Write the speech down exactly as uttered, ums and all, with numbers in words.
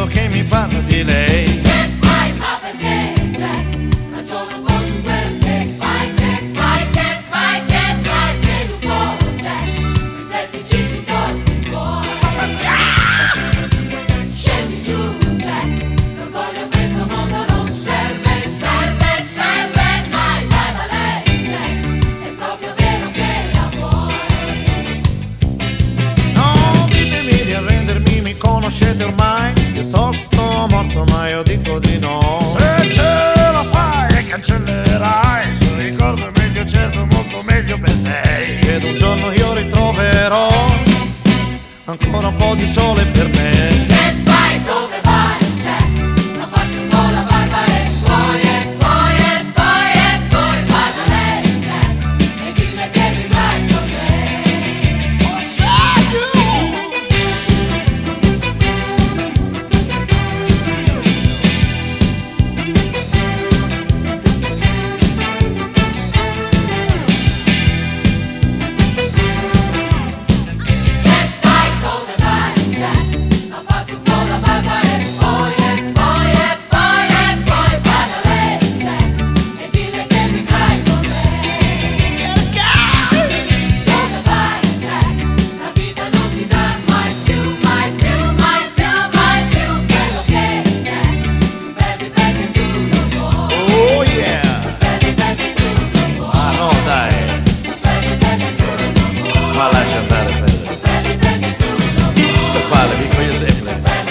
sento che mi parla di lei. Che fai? Ma perché, Jack? Ragiono un po' su quel che fai, che fai, che fai, che fai. Credo un po', Jack, riflettici sui torti tuoi. Scendi giù, Jack, l'orgoglio a questo mondo non serve, serve, serve mai. Vai da lei, Jack, se è proprio vero che la vuoi. No, ditemi di arrendermi, mi conoscete ormai. Piuttosto morto, ma io dico di no. Se ce la fai e cancellerai, se ricordo è meglio, certo, molto meglio per te. Ed un giorno io ritroverò ancora un po' di sole per me. Che fai? Dove vai, Jack? Ma fatti un po' la barba e poi, e poi, e poi, e poi vai da lei, Jack, e dille che vivrai con lei. Che fai? Dove vai, Jack? Ma fatti un po' la barba e poi, e poi, e poi, e poi vai da lei, Jack, e dille che vivrai con lei. Dove vai, Jack? La vita non ti dà mai più, mai più, mai più, mai più quello che Jack. Tu perdi perché tu non vuoi. Oh yeah! Perdi perché tu non vuoi. Ah no, dai, Perdi perché tu non vuoi. ma lascia andare, Fede. Perdi perché tu non vuoi. Per quale, dico io sempre.